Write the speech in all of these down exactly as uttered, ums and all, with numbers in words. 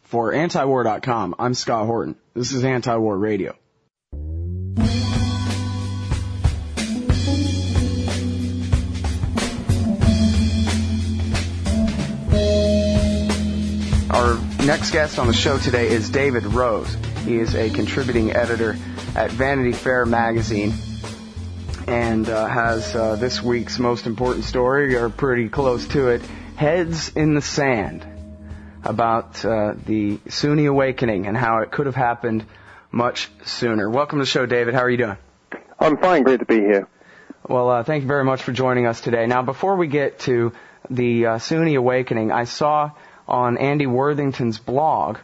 For anti-war dot com, I'm Scott Horton. This is Anti-War Radio. Our next guest on the show today is David Rose. He is a contributing editor at Vanity Fair magazine and uh, has uh, this week's most important story, or pretty close to it, Heads in the Sand, about uh, the Sunni awakening and how it could have happened much sooner. Welcome to the show, David. How are you doing? I'm fine. Great to be here. Well, uh, thank you very much for joining us today. Now, before we get to the uh, Sunni awakening, I saw on Andy Worthington's blog,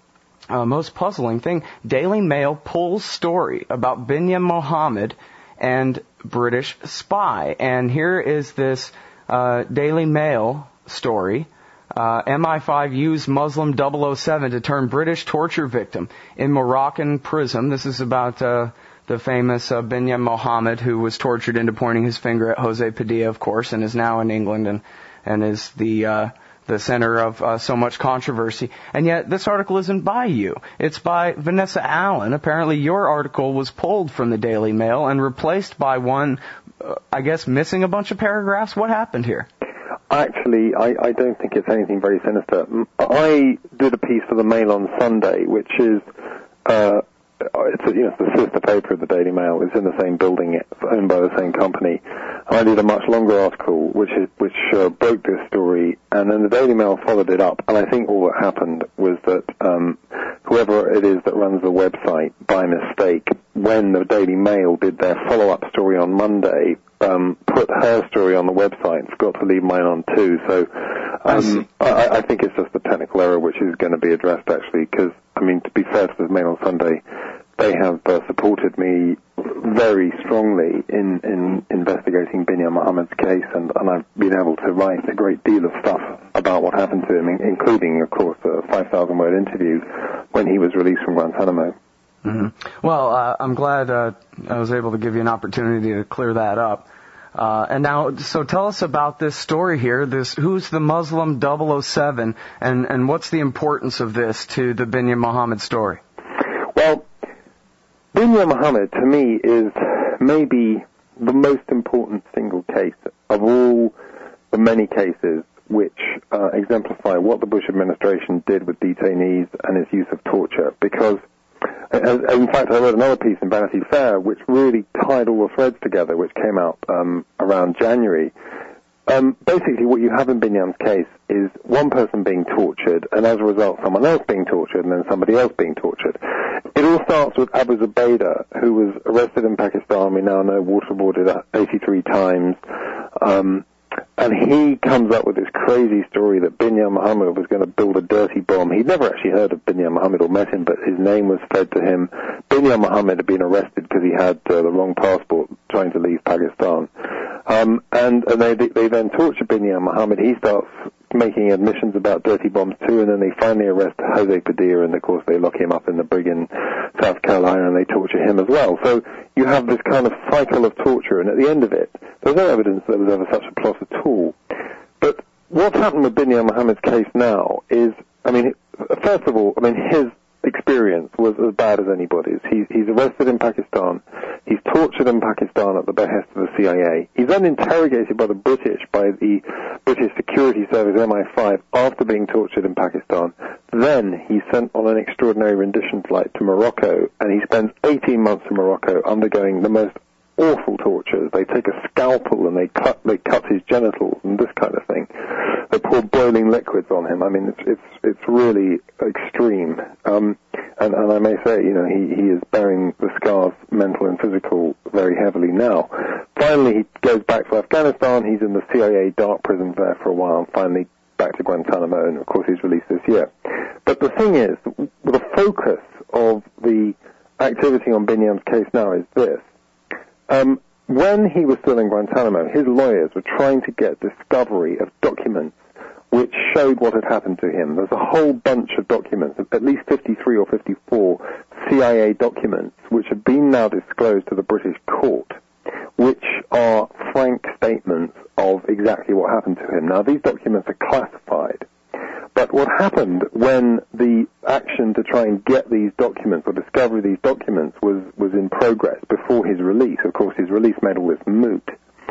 uh, most puzzling thing, Daily Mail pulls story about Binyam Mohammed and British spy. And here is this uh, Daily Mail story. Uh, M I five used Muslim double oh seven to turn British torture victim in Moroccan prison. This is about uh, the famous uh, Binyam Mohammed, who was tortured into pointing his finger at Jose Padilla, of course, and is now in England and, and is the uh, the center of uh, so much controversy. And yet this article isn't by you. It's by Vanessa Allen. Apparently your article was pulled from the Daily Mail and replaced by one, uh, I guess, missing a bunch of paragraphs. What happened here? Actually, I, I don't think it's anything very sinister. I did a piece for the Mail on Sunday, which is, uh, it's, a, you know, it's the sister paper of the Daily Mail. It's in the same building. It's owned by the same company. I did a much longer article, which is, which uh, broke this story, and then the Daily Mail followed it up. And I think all that happened was that um, whoever it is that runs the website, by mistake, when the Daily Mail did their follow-up story on Monday, um, put her story on the website and forgot to leave mine on too. So um, I, I think it's just a technical error which is going to be addressed, actually, because, I mean, to be fair to the Mail on Sunday, they have uh, supported me very strongly in, in investigating Binyam Mohammed's case, and, and I've been able to write a great deal of stuff about what happened to him, including, of course, a five thousand word interview when he was released from Guantanamo. Mm-hmm. Well, uh, I'm glad uh, I was able to give you an opportunity to clear that up. Uh, and now, so tell us about this story here. This, who's the Muslim double oh seven, and, and what's the importance of this to the Binyam Mohammed story? Well, Binyam Mohammed, to me, is maybe the most important single case of all the many cases which uh, exemplify what the Bush administration did with detainees and its use of torture, because As, in fact, I wrote another piece in Vanity Fair which really tied all the threads together, which came out um, around January. Um, basically, what you have in Binyam's case is one person being tortured, and as a result, someone else being tortured, and then somebody else being tortured. It all starts with Abu Zubaydah, who was arrested in Pakistan, we now know waterboarded eighty-three times, um, and he comes up with this crazy story that Binyam Mohammed was going to build a dirty bomb. He'd never actually heard of Binyam Mohammed or met him, but his name was fed to him. Binyam Mohammed had been arrested because he had uh, the wrong passport trying to leave Pakistan. Um, and and they, they then torture Binyam Mohammed. He starts making admissions about dirty bombs too, and then they finally arrest Jose Padilla, and of course they lock him up in the brig in South Carolina, and they torture him as well. So you have this kind of cycle of torture, and at the end of it, there's no evidence that there was ever such a plot at all. But what's happened with Binyam Mohammed's case now is, I mean, first of all, I mean, his experience was as bad as anybody's. He's, he's arrested in Pakistan. He's tortured in Pakistan at the behest of the C I A. He's then interrogated by the British, by the British Security Service M I five, after being tortured in Pakistan. Then he's sent on an extraordinary rendition flight to Morocco, and he spends eighteen months in Morocco undergoing the most awful tortures. They take a scalpel and they cut they cut his genitals and this kind of thing. They pour boiling liquids on him. I mean, it's it's it's really extreme. Um, and, and I may say, you know, he, he is bearing the scars, mental and physical, very heavily now. Finally, he goes back to Afghanistan. He's in the C I A dark prison there for a while, and finally back to Guantanamo, and of course he's released this year. But the thing is, the focus of the activity on Binyam's case now is this. Um, when he was still in Guantanamo, his lawyers were trying to get discovery of documents which showed what had happened to him. There's a whole bunch of documents, at least fifty-three or fifty-four C I A documents, which have been now disclosed to the British court, which are frank statements of exactly what happened to him. Now, these documents are classified, But what happened when the action to try and get these documents or discover these documents was, was in progress before his release, of course his release made all this moot,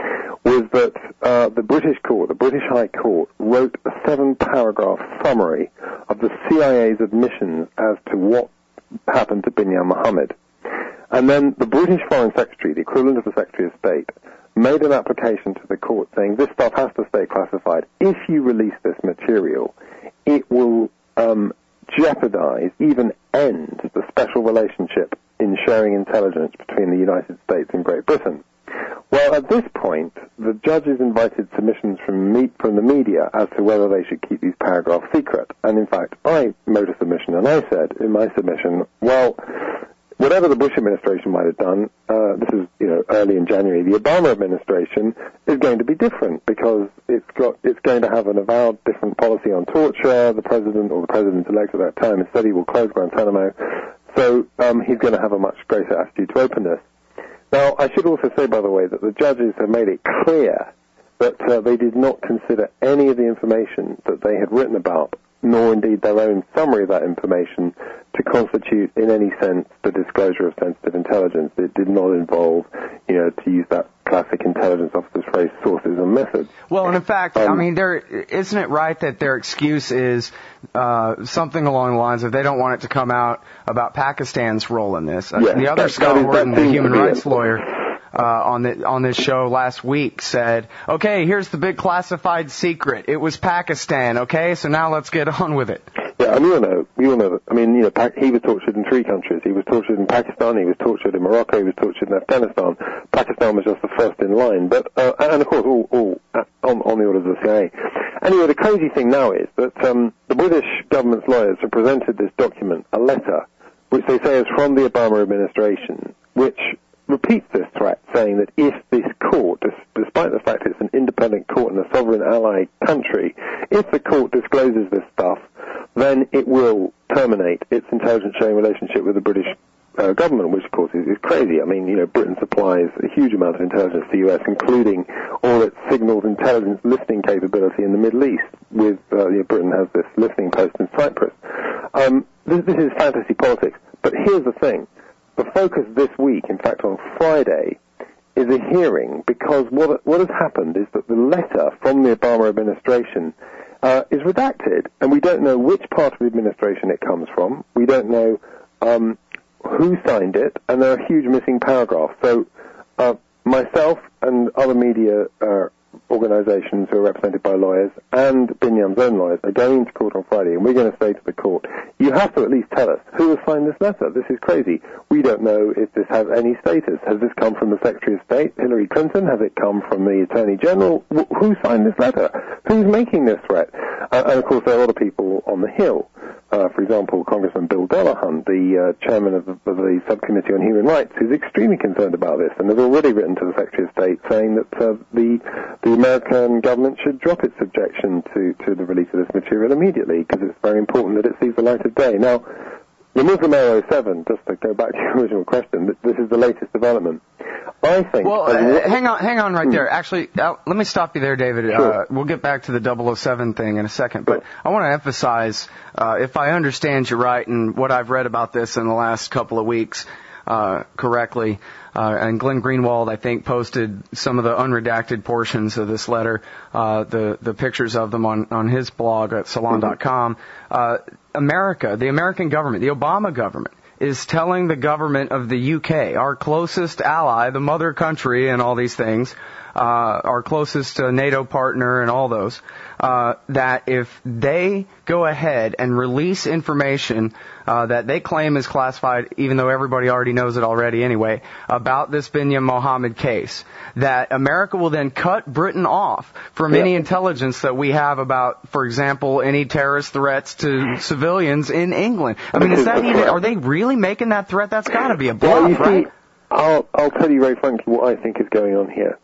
was that uh, the British court, the British High Court, wrote a seven-paragraph summary of the C I A's admissions as to what happened to Binyam Mohammed. And then the British Foreign Secretary, the equivalent of the Secretary of State, made an application to the court saying this stuff has to stay classified. If you release this material, it will um, jeopardize, even end, the special relationship in sharing intelligence between the United States and Great Britain. Well, at this point, the judges invited submissions from, me- from the media as to whether they should keep these paragraphs secret. And in fact, I made a submission, and I said in my submission, well, whatever the Bush administration might have done, uh, this is, you know, early in January, the Obama administration is going to be different because it's got, it's going to have an avowed different policy on torture. The president or the president-elect at that time has said he will close Guantanamo. So, um, he's going to have a much greater attitude to openness. Now, I should also say, by the way, that the judges have made it clear that uh, they did not consider any of the information that they had written about, nor indeed their own summary of that information, to constitute in any sense the disclosure of sensitive intelligence. It did not involve, you know, to use that classic intelligence officer's phrase, sources and methods. Well, and in fact, um, I mean, there isn't it right that their excuse is uh, something along the lines of they don't want it to come out about Pakistan's role in this. Yes, the other that, Scott that is, Horton, the human rights it. lawyer, Uh, on the on this show last week said, okay, here's the big classified secret. It was Pakistan, okay? So now let's get on with it. Yeah, and we all know, we all know that, I mean, you know, he was tortured in three countries. He was tortured in Pakistan, he was tortured in Morocco, he was tortured in Afghanistan. Pakistan was just the first in line, but, uh, and of course, all, all on, on the orders of the C I A. Anyway, the crazy thing now is that, um, the British government's lawyers have presented this document, a letter, which they say is from the Obama administration, which repeats this threat, saying that if this court, despite the fact it's an independent court in a sovereign ally country, if the court discloses this stuff, then it will terminate its intelligence sharing relationship with the British uh, government, which of course is, is crazy. I mean, you know, Britain supplies a huge amount of intelligence to the U S, including all its signals intelligence listening capability in the Middle East. With uh, you know, Britain has this listening post in Cyprus. Um, this, this is fantasy politics. But here's the thing. The focus this week, in fact on Friday, is a hearing because what what has happened is that the letter from the Obama administration uh, is redacted, and we don't know which part of the administration it comes from. We don't know um, who signed it, and there are huge missing paragraphs. So uh, myself and other media uh, organizations who are represented by lawyers and Binyam's own lawyers are going to court on Friday, and we're going to say to the court, you have to at least tell us who has signed this letter. This is crazy. We don't know if this has any status. Has this come from the Secretary of State, Hillary Clinton? Has it come from the Attorney General? Wh- who signed this letter? Who's making this threat? Uh, and of course there are other people on the Hill. Uh, for example, Congressman Bill Delahunt, the uh, chairman of the, of the Subcommittee on Human Rights, who's extremely concerned about this and has already written to the Secretary of State saying that uh, the the American government should drop its objection to, to the release of this material immediately because it's very important that it sees the light of day. Now, the Muslim Air oh seven, just to go back to your original question, this is the latest development. I think... Well, uh, hang on hang on right hmm. there. Actually, uh, let me stop you there, David. Sure. Uh, we'll get back to the double oh seven thing in a second, but sure. I want to emphasize, uh, if I understand you right and what I've read about this in the last couple of weeks uh, correctly, uh, and Glenn Greenwald, I think, posted some of the unredacted portions of this letter, uh, the, the pictures of them on, on his blog at salon dot com. Mm-hmm. Uh, America, the American government, the Obama government, is telling the government of the U K, our closest ally, the mother country and all these things, uh, our closest uh, NATO partner and all those, uh, that if they go ahead and release information uh, that they claim is classified, even though everybody already knows it already anyway, about this Binyam Mohammed case, that America will then cut Britain off from yep. any intelligence that we have about, for example, any terrorist threats to civilians in England. I mean, is that even, are they really making that threat? That's got to be a bluff, well, you right? See, I'll, I'll tell you very frankly what I think is going on here.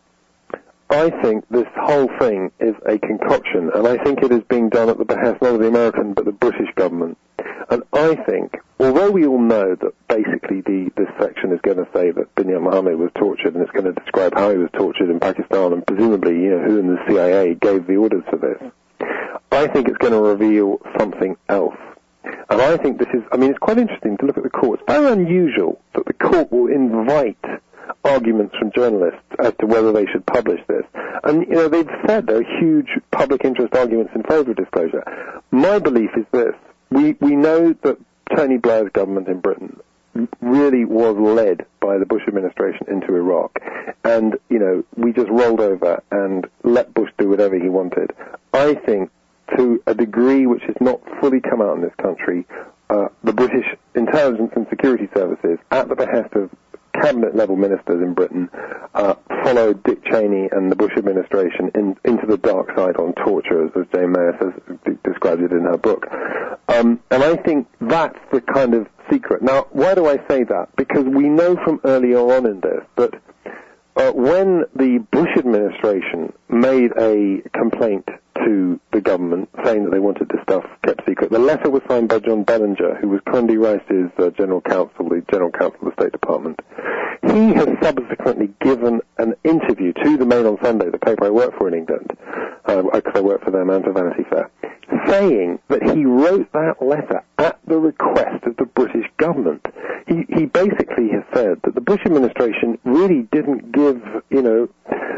I think this whole thing is a concoction, and I think it is being done at the behest not of the American but the British government. And I think, although we all know that basically the, this section is going to say that Binyam Mohammed was tortured, and it's going to describe how he was tortured in Pakistan, and presumably, you know, who in the C I A gave the orders for this, I think it's going to reveal something else. And I think this is, I mean, it's quite interesting to look at the court. It's very unusual that the court will invite arguments from journalists as to whether they should publish this. And, you know, they've said there are huge public interest arguments in favor of disclosure. My belief is this. We, we know that Tony Blair's government in Britain really was led by the Bush administration into Iraq. And, you know, we just rolled over and let Bush do whatever he wanted. I think, to a degree which has not fully come out in this country, uh, the British intelligence and security services, at the behest of cabinet-level ministers in Britain, uh, followed Dick Cheney and the Bush administration in, into the dark side on torture, as, as Jane Mayer says, d- describes it in her book. Um, and I think that's the kind of secret. Now, why do I say that? Because we know from earlier on in this that uh, when the Bush administration made a complaint to the government saying that they wanted this stuff kept secret, the letter was signed by John Bellinger, who was Condi Rice's uh, general counsel, the general counsel of the State Department. He has subsequently given an interview to the Mail on Sunday, the paper I work for in England, because uh, I work for them and for Vanity Fair, saying that he wrote that letter at the request of the British government. He, he basically has said that the Bush administration really didn't give, you know,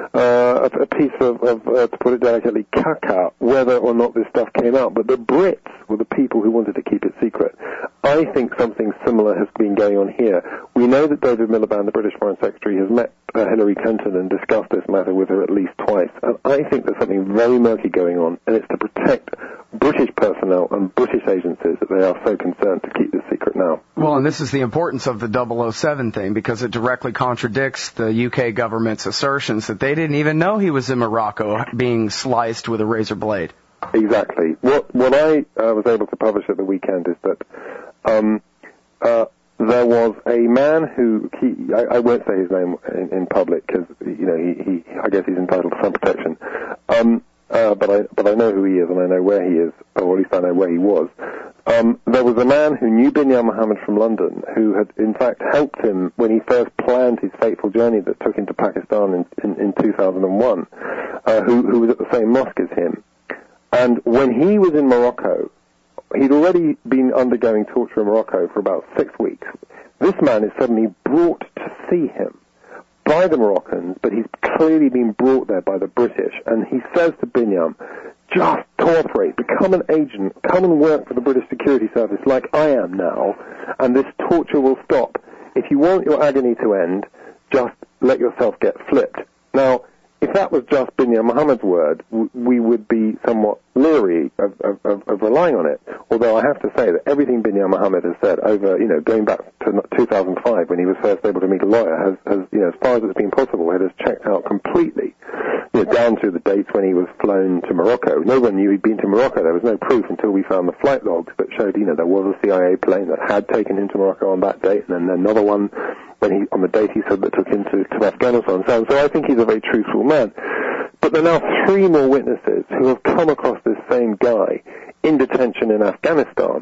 uh, a, a piece of, of uh, to put it delicately, caca, whether or not this stuff came out, but the Brits were the people who wanted to keep it secret. I think something similar has been going on here. We know that David Miliband, the British Foreign Secretary, has met uh, Hillary Clinton and discussed this matter with her at least twice, and I think there's something very murky going on, and it's to protect British personnel and British agencies that they are so concerned to keep this secret now. Well, and this is the importance of the double oh seven thing, because it directly contradicts the U K government's assertions that they didn't even know he was in Morocco being sliced with a razor blade. Exactly. What what I uh, was able to publish at the weekend is that um, uh, there was a man who, he, I, I won't say his name in, in public because, you know, he, he, I guess he's entitled to some protection. Um, uh, but I but I know who he is and I know where he is, or at least I know where he was. Um, there was a man who knew Binyam Mohammed from London who had, in fact, helped him when he first planned his fateful journey that took him to Pakistan in, in, in two thousand one, uh, who, who was at the same mosque as him. And when he was in Morocco, he'd already been undergoing torture in Morocco for about six weeks. This man is suddenly brought to see him by the Moroccans, but he's clearly been brought there by the British. And he says to Binyam, just cooperate, become an agent, come and work for the British Security Service like I am now, and this torture will stop. If you want your agony to end, just let yourself get flipped. Now, if that was just Binyam Mohammed's word, w- we would be somewhat leery of, of, of, of relying on it. Although I have to say that everything Binyam Mohammed has said over, you know, going back to two thousand five when he was first able to meet a lawyer, has, has you know, as far as it's been possible, it has checked out completely. You know, down to the dates when he was flown to Morocco. No one knew he'd been to Morocco. There was no proof until we found the flight logs that showed, you know, there was a C I A plane that had taken him to Morocco on that date, and then another one when he, on the date he said that took him to, to Afghanistan. So, so I think he's a very truthful man. But there are now three more witnesses who have come across this same guy in detention in Afghanistan.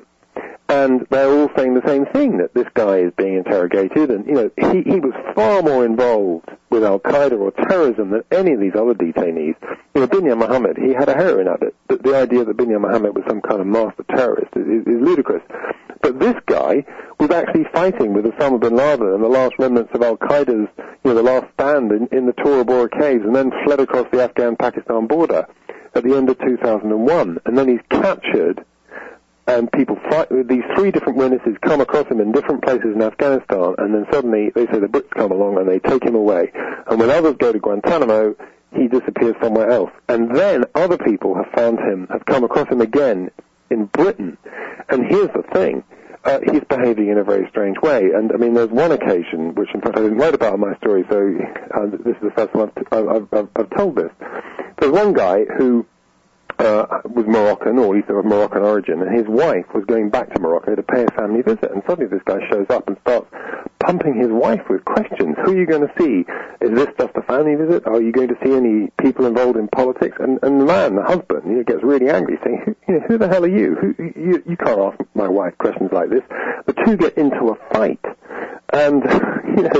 And they're all saying the same thing, that this guy is being interrogated, and, you know, he, he was far more involved with Al-Qaeda or terrorism than any of these other detainees. You know, Binyam Mohammed, he had a heroin addict. The, the idea that Binyam Mohammed was some kind of master terrorist is, is, is ludicrous. But this guy was actually fighting with Osama bin Laden and the last remnants of Al-Qaeda's, you know, the last stand in, in the Tora Bora caves, and then fled across the Afghan-Pakistan border at the end of two thousand one. And then he's captured, and people fight, these three different witnesses come across him in different places in Afghanistan, and then suddenly they say the Brits come along and they take him away. And when others go to Guantanamo, he disappears somewhere else. And then other people have found him, have come across him again in Britain. And here's the thing, uh, he's behaving in a very strange way. And, I mean, there's one occasion, which in fact I didn't write about in my story, so uh, this is the first time I've, I've, I've, I've told this. There's one guy who Uh, was Moroccan, or at least of Moroccan origin, and his wife was going back to Morocco to pay a family visit, and suddenly this guy shows up and starts pumping his wife with questions. Who are you going to see? Is this just a family visit? Are you going to see any people involved in politics? And, and the man, the husband, you know, gets really angry, saying, who, you know, who the hell are you? Who, you? You can't ask my wife questions like this. The two get into a fight, and, you know,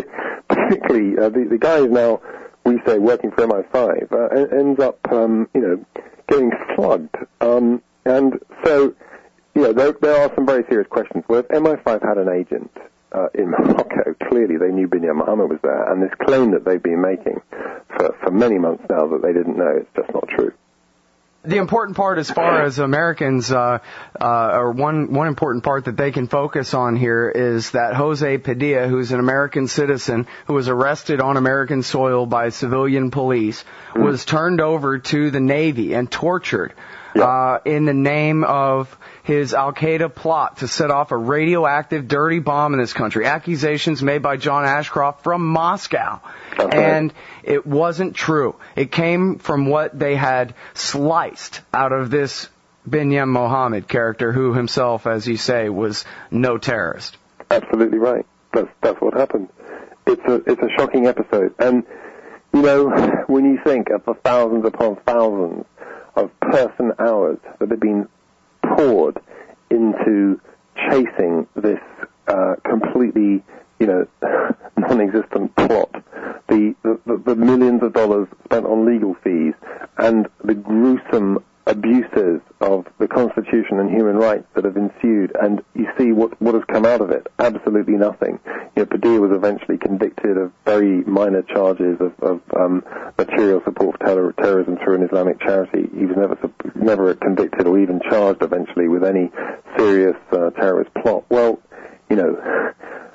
basically, uh, the, the guy is now, we say, working for M I five, uh, ends up, um, you know, getting slugged. Um, and so, you know, there, there are some very serious questions. Well, if M I five had an agent uh, in Morocco, clearly they knew Binyam Mohammed was there, and this claim that they've been making for, for many months now that they didn't know, it's just not true. The important part as far as Americans, uh, uh, or one, one important part that they can focus on here is that Jose Padilla, who's an American citizen who was arrested on American soil by civilian police, mm. was turned over to the Navy and tortured, yeah. uh, in the name of his Al-Qaeda plot to set off a radioactive dirty bomb in this country. Accusations made by John Ashcroft from Moscow. Okay. And it wasn't true. It came from what they had sliced out of this Binyam Mohammed character, who himself, as you say, was no terrorist. Absolutely right. That's that's what happened. It's a it's a shocking episode. And, you know, when you think of the thousands upon thousands of person hours that have been poured into chasing this uh, completely, you know, non-existent plot, the, the, the millions of dollars spent on legal fees, and the gruesome abuses of the Constitution and human rights that have ensued, and you see what, what has come out of it. Absolutely nothing. You know, Padilla was eventually convicted of very minor charges of, of um, material support for terror, terrorism through an Islamic charity. He was never never convicted or even charged eventually with any serious uh, terrorist plot. Well, you know,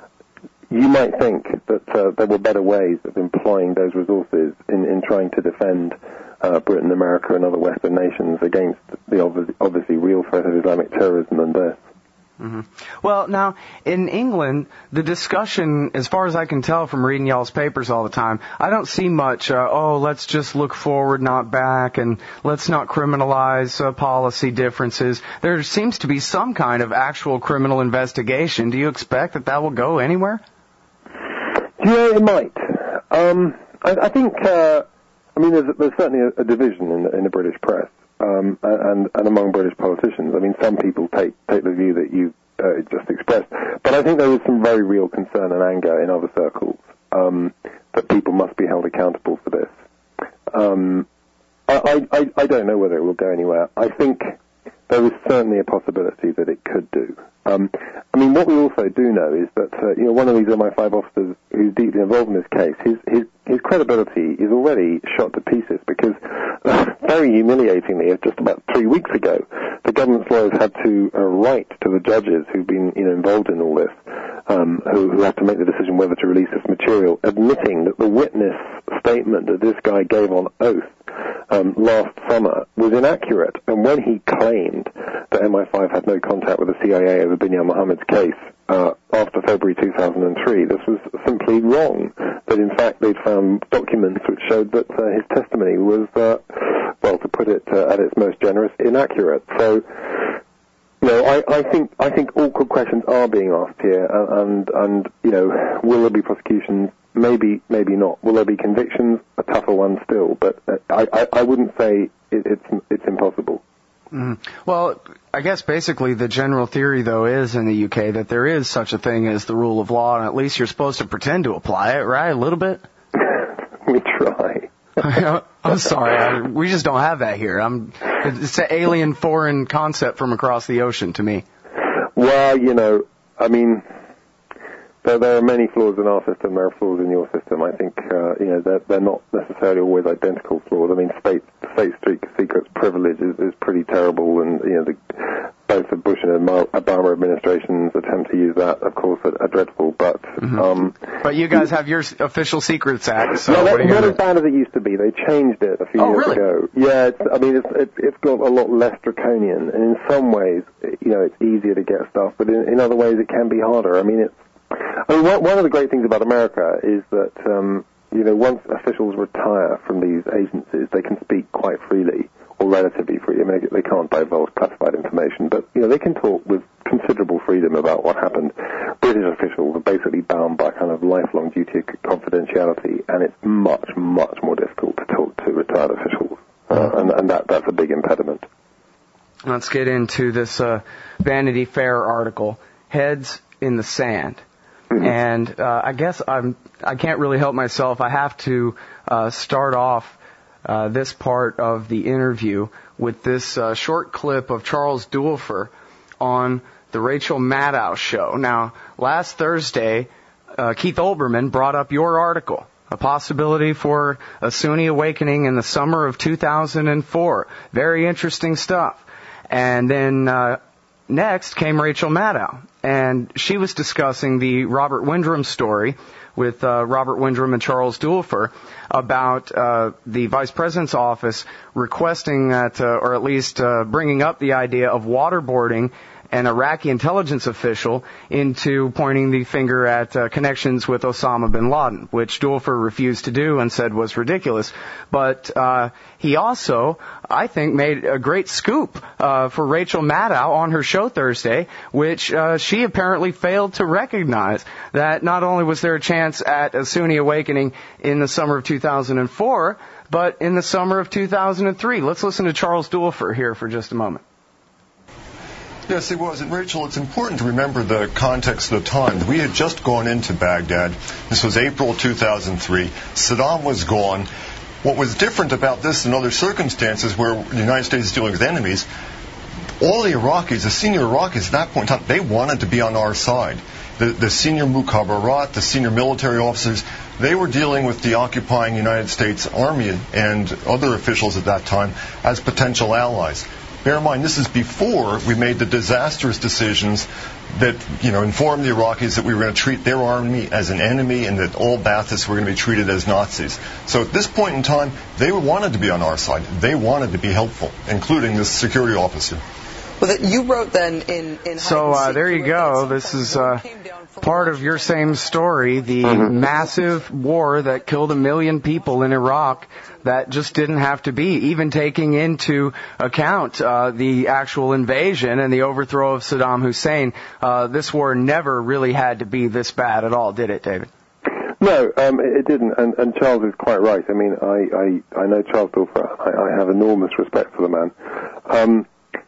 you might think that uh, there were better ways of employing those resources in, in trying to defend uh, Britain, America, and other Western nations against the obvi- obviously real threat of Islamic terrorism than this. Mm-hmm. Well, now, in England, the discussion, as far as I can tell from reading y'all's papers all the time, I don't see much, uh, oh, let's just look forward, not back, and let's not criminalize uh, policy differences. There seems to be some kind of actual criminal investigation. Do you expect that that will go anywhere? Yeah, it might. Um, I, I think, uh, I mean, there's, there's certainly a, a division in the, in the British press. Um, and, and among British politicians. I mean, some people take, take the view that you uh, just expressed, but I think there is some very real concern and anger in other circles um, that people must be held accountable for this. Um, I, I, I don't know whether it will go anywhere. I think there is certainly a possibility that it could do. Um, I mean, what we also do know is that uh, you know, one of these M I five officers who's deeply involved in this case, his his, his credibility is already shot to pieces because, uh, very humiliatingly, just about three weeks ago, the government's lawyers had to uh, write to the judges who've been you know involved in all this, um, who, who have to make the decision whether to release this material, admitting that the witness statement that this guy gave on oath Um, last summer was inaccurate, and when he claimed that M I five had no contact with the C I A over Binyam Mohammed's case uh, after February two thousand three, this was simply wrong. That in fact they'd found documents which showed that uh, his testimony was, uh, well, to put it uh, at its most generous, inaccurate. So, you know, I, I think I think awkward questions are being asked here, and and you know, will there be prosecutions? Maybe, maybe not. Will there be convictions? A tougher one still, but I, I, I wouldn't say it, it's it's impossible. Mm-hmm. Well, I guess basically the general theory, though, is in the U K that there is such a thing as the rule of law, and at least you're supposed to pretend to apply it, right? A little bit? We try. I'm sorry, I, we just don't have that here. I'm, it's an alien, foreign concept from across the ocean to me. Well, you know, I mean... So there are many flaws in our system. There are flaws in your system. I think uh, you know they're, they're not necessarily always identical flaws. I mean, state state secrets privilege is, is pretty terrible, and you know the, both the Bush and Obama administrations attempt to use that, of course, are, are dreadful. But mm-hmm. um, but you guys have your Official Secrets Act. So no, what are you not gonna... as bad as it used to be. They changed it a few oh, years really? ago. Yeah, it's, I mean, it's, it's it's got a lot less draconian, and in some ways, you know, it's easier to get stuff, but in, in other ways, it can be harder. I mean, it's I mean, one of the great things about America is that, um, you know, once officials retire from these agencies, they can speak quite freely, or relatively freely. I mean, they can't divulge classified information, but, you know, they can talk with considerable freedom about what happened. British officials are basically bound by kind of lifelong duty of confidentiality, and it's much, much more difficult to talk to retired officials, uh, and, and that, that's a big impediment. Let's get into this uh, Vanity Fair article, Heads in the Sand. Mm-hmm. And uh, I guess I'm, I can't really help myself. I have to uh, start off uh, this part of the interview with this uh, short clip of Charles Duelfer on the Rachel Maddow show. Now, last Thursday, uh, Keith Olbermann brought up your article, a possibility for a Sunni awakening in the summer of two thousand four. Very interesting stuff. And then uh, next came Rachel Maddow, and she was discussing the Robert Windrum story with uh, Robert Windrum and Charles Duelfer about uh, the Vice President's office requesting that, uh, or at least uh, bringing up the idea of waterboarding an Iraqi intelligence official into pointing the finger at uh, connections with Osama bin Laden, which Duelfer refused to do and said was ridiculous. But uh, he also, I think, made a great scoop uh, for Rachel Maddow on her show Thursday, which uh, she apparently failed to recognize that not only was there a chance at a Sunni awakening in the summer of two thousand four, but in the summer of two thousand three. Let's listen to Charles Duelfer here for just a moment. Yes, it was. And Rachel, it's important to remember the context of the time. We had just gone into Baghdad. This was April two thousand three. Saddam was gone. What was different about this and other circumstances where the United States is dealing with enemies, all the Iraqis, the senior Iraqis at that point in time, they wanted to be on our side. The, the senior mukhabarat, the senior military officers, they were dealing with the occupying United States Army and other officials at that time as potential allies. Bear in mind, this is before we made the disastrous decisions that, you know, informed the Iraqis that we were going to treat their army as an enemy and that all Baathists were going to be treated as Nazis. So at this point in time, they wanted to be on our side. They wanted to be helpful, including this security officer. Well, you wrote then in... in so uh, there you go. This is uh, part of your same story, the mm-hmm. massive war that killed a million people in Iraq that just didn't have to be, even taking into account uh, the actual invasion and the overthrow of Saddam Hussein. Uh, this war never really had to be this bad at all, did it, David? No, um, it didn't, and, and Charles is quite right. I mean, I, I, I know Charles Duelfer. I, I have enormous respect for the man. Um,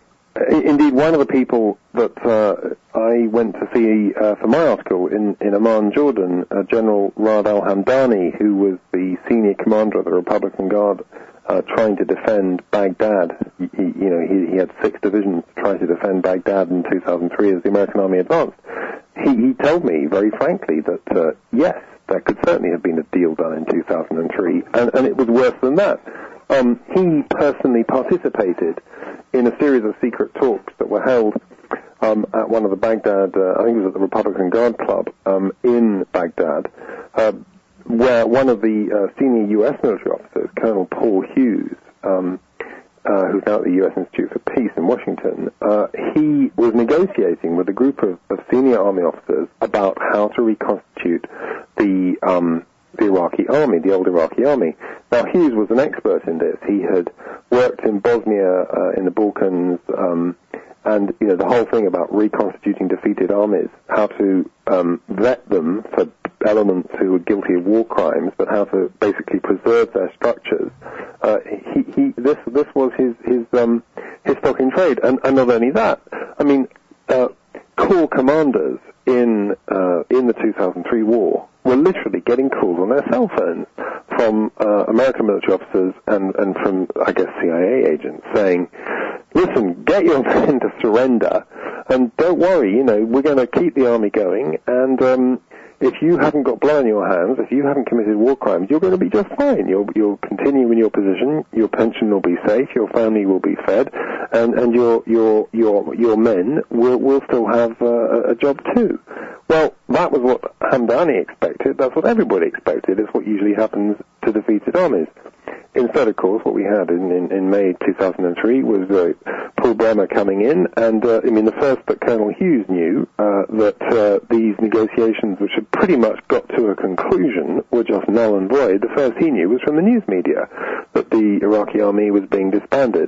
Indeed, one of the people that uh, I went to see uh, for my article in, in Amman, Jordan, uh, General Raad al-Hamdani, who was the senior commander of the Republican Guard uh, trying to defend Baghdad. He, you know, he, he had six divisions to try to defend Baghdad in two thousand three as the American army advanced. He, he told me very frankly that, uh, yes, there could certainly have been a deal done in two thousand three, and, and it was worse than that. Um, he personally participated in a series of secret talks that were held um, at one of the Baghdad, uh, I think it was at the Republican Guard Club um, in Baghdad, uh, where one of the uh, senior U S military officers, Colonel Paul Hughes, um, uh, who's now at the U S Institute for Peace in Washington, uh, he was negotiating with a group of, of senior army officers about how to reconstitute the um, the Iraqi army, the old Iraqi army. Now, Hughes was an expert in this. He had worked in Bosnia, uh, in the Balkans, um, and, you know, the whole thing about reconstituting defeated armies, how to um, vet them for elements who were guilty of war crimes, but how to basically preserve their structures. Uh, he, he, this, this was his, his, um, his stock in trade. And, and not only that, I mean, uh, corps commanders in, uh, in the two thousand three war were literally getting calls on their cell phones from uh, American military officers and, and from, I guess, C I A agents saying, listen, get your men to surrender, and don't worry, you know, we're going to keep the army going, and um, if you haven't got blood on your hands, if you haven't committed war crimes, you're going to be just fine. You'll, you'll continue in your position, your pension will be safe, your family will be fed, and, and your, your, your, your men will, will still have uh, a job too. Well, that was what Hamdani expected. That's what everybody expected. It's what usually happens to defeated armies. Instead, of course, what we had in, in, in May two thousand three was uh, Paul Bremer coming in, and uh, I mean, the first that Colonel Hughes knew uh, that uh, these negotiations, which had pretty much got to a conclusion, were just null and void. The first he knew was from the news media that the Iraqi army was being disbanded.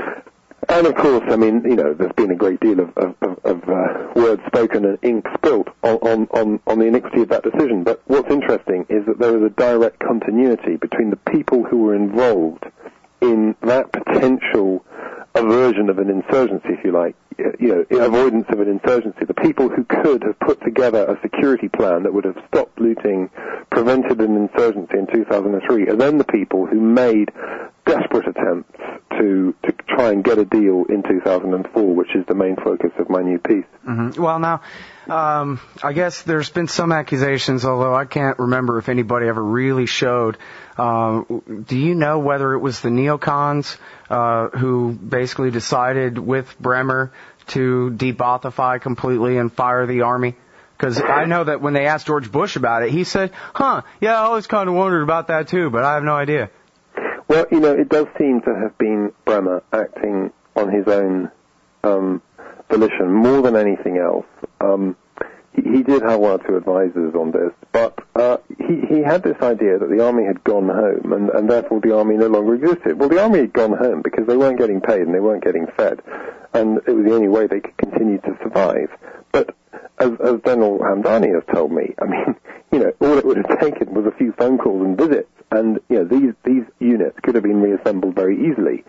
And of course, I mean, you know, there's been a great deal of, of, of, of uh, words spoken and ink spilt on, on, on, on the iniquity of that decision. But what's interesting is that there is a direct continuity between the people who were involved in that potential a version of an insurgency, if you like, you know, avoidance of an insurgency. The people who could have put together a security plan that would have stopped looting, prevented an insurgency in two thousand three, are then the people who made desperate attempts to to try and get a deal in two thousand four, which is the main focus of my new piece. Mm-hmm. Well, now, um, I guess there's been some accusations, although I can't remember if anybody ever really showed. Uh, do you know whether it was the neocons uh, who basically decided with Bremer to de-Baathify completely and fire the army? Because I know that when they asked George Bush about it, he said, huh, yeah, I always kind of wondered about that too, but I have no idea. Well, you know, it does seem to have been Bremer acting on his own um, volition more than anything else. Um, he, he did have one or two advisors on this, but uh, he, he had this idea that the army had gone home and, and therefore the army no longer existed. Well, the army had gone home because they weren't getting paid and they weren't getting fed, and it was the only way they could continue to survive. But as, as General Hamdani has told me, I mean, you know, all it would have taken was a few phone calls and visits, and, you know, these, these units could have been reassembled very easily.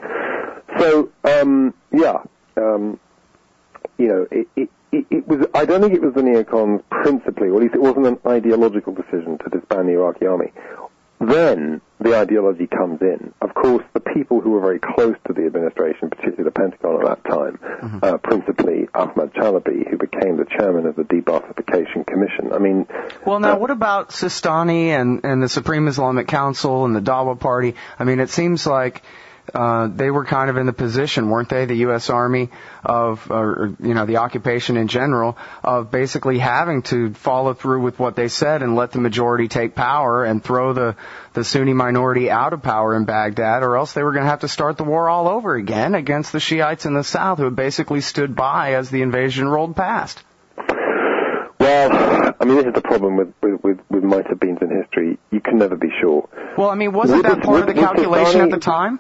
So, um, yeah, um, you know, it, it, it, it was, I don't think it was the neocons principally, or at least it wasn't an ideological decision to disband the Iraqi army. Then the ideology comes in. Of course, the people who were very close to the administration, particularly the Pentagon at that time, mm-hmm. uh, principally Ahmad Chalabi, who became the chairman of the De-Ba'athification Commission. I mean... Well, now, uh, what about Sistani and, and the Supreme Islamic Council and the Dawa Party? I mean, it seems like uh, they were kind of in the position, weren't they, the U S Army, of, or, you know, the occupation in general, of basically having to follow through with what they said and let the majority take power and throw the, the Sunni minority out of power in Baghdad, or else they were going to have to start the war all over again against the Shiites in the south, who had basically stood by as the invasion rolled past. Well, I mean, this is the problem with, with, with, with might have beens in history. You can never be sure. Well, I mean, wasn't that part of the calculation at the time?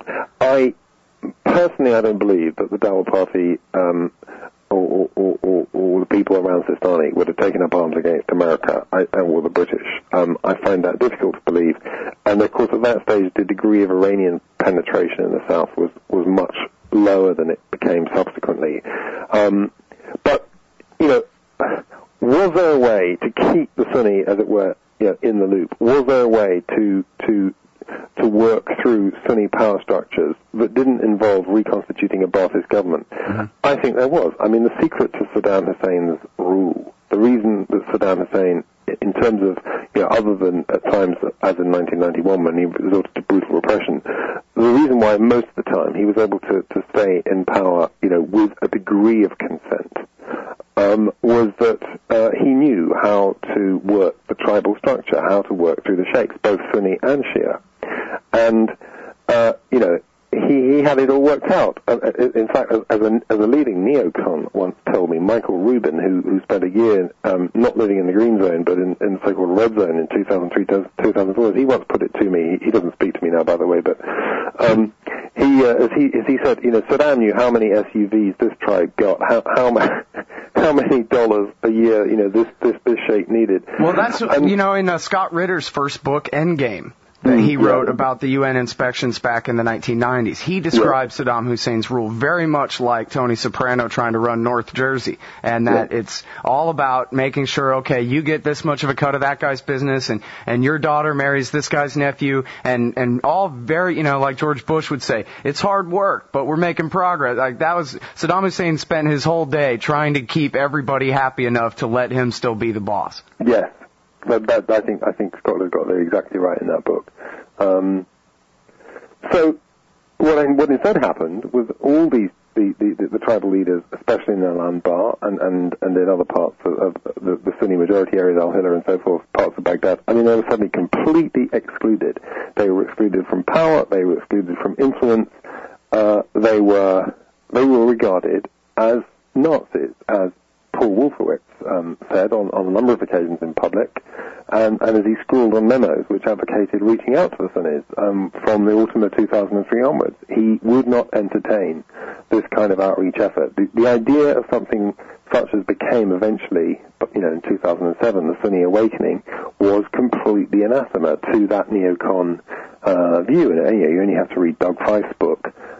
I, personally, I don't believe that the Dawa Party um, or, or, or, or the people around Sistani would have taken up arms against America I, or the British. Um, I find that difficult to believe. And, of course, at that stage, the degree of Iranian penetration in the south was, was much lower than it became subsequently. Um, but, you know, was there a way to keep the Sunni, as it were, you know, in the loop? Was there a way to to to work through Sunni power structures that didn't involve reconstituting a Ba'athist government? Mm-hmm. I think there was. I mean, the secret to Saddam Hussein's rule, the reason that Saddam Hussein, in terms of, you know, other than at times, as in nineteen ninety-one when he resorted to brutal repression, the reason why most of the time he was able to, to stay in power, you know, with a degree of consent, um, was that uh, he knew how to work the tribal structure, how to work through the sheikhs, both Sunni and Shia. And, uh, you know, he, he had it all worked out. Uh, in fact, as, as, a, as a leading neocon once told me, Michael Rubin, who, who spent a year um, not living in the green zone, but in, in the so-called red zone in two thousand three, two thousand four, he once put it to me. He, he doesn't speak to me now, by the way, but um, he, uh, as he as he said, you know, Saddam knew how many S U Vs this tribe got, how how, how many dollars a year, you know, this this this sheikh needed. Well, that's and, you know, in uh, Scott Ritter's first book, Endgame, that he wrote yeah. about the U N inspections back in the nineteen nineties. He describes yeah. Saddam Hussein's rule very much like Tony Soprano trying to run North Jersey, and that yeah. it's all about making sure, okay, you get this much of a cut of that guy's business, and, and your daughter marries this guy's nephew, and, and all very, you know, like George Bush would say, it's hard work, but we're making progress. Like, that was, Saddam Hussein spent his whole day trying to keep everybody happy enough to let him still be the boss. Yes. That, that, I think I think Scott has got that exactly right in that book. Um, so what, I, what instead happened was all these the, the, the tribal leaders, especially in Al-Anbar and, and, and in other parts of, of the, the Sunni majority areas, Al-Hilla and so forth, parts of Baghdad, I mean, they were suddenly completely excluded. They were excluded from power. They were excluded from influence. Uh, they were they were regarded as Nazis, as Paul Wolfowitz um, said on, on a number of occasions in public, and, and as he scrawled on memos which advocated reaching out to the Sunnis um, from the autumn of two thousand three onwards, he would not entertain this kind of outreach effort. The, the idea of something such as became eventually, you know, in two thousand seven, the Sunni Awakening, was completely anathema to that neocon uh, view. And you know, you only have to read Doug Fife's book,